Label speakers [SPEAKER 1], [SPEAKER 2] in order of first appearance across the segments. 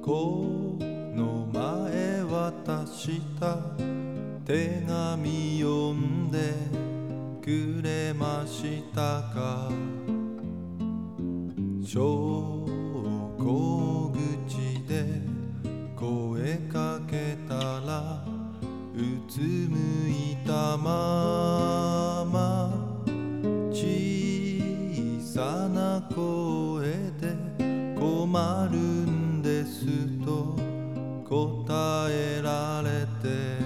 [SPEAKER 1] この前渡した手紙読んでくれましたか。昇降口で声かけたらうつむいたまま、小さな声で困るんですと答えられて、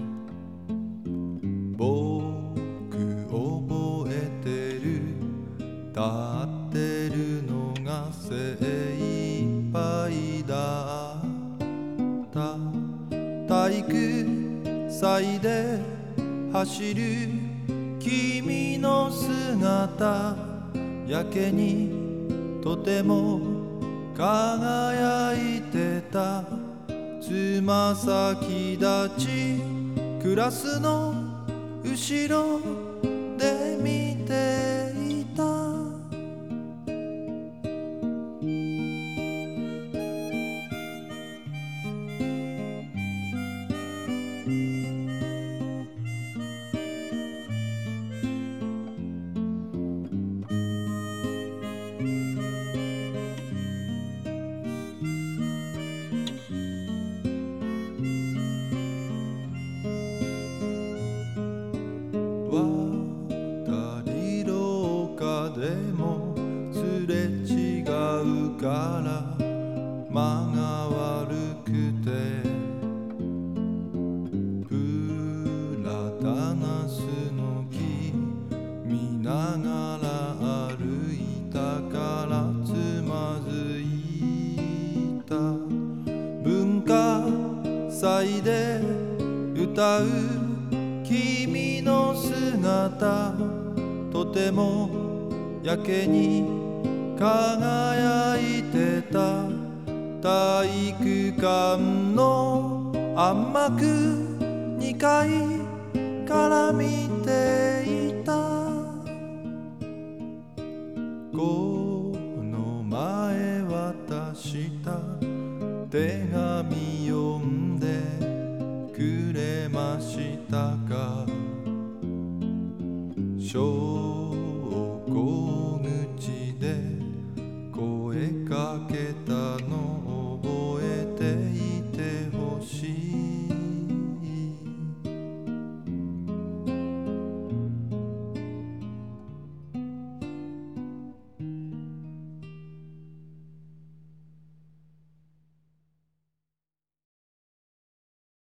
[SPEAKER 1] 僕覚えてる、立ってるのが精一杯だった。体育祭で走る君の姿、やけにとても輝いてた。つま先立ちクラスの後ろで見ていた。渡り廊下でもすれ違うから間が悪くて、プラダナスの木見ながら歩いたからつまずいた。文化祭で歌う君の姿、とてもやけに輝いてた。体育館の暗幕2階から見ていた。この前渡した手紙読んでくれましたか。昇降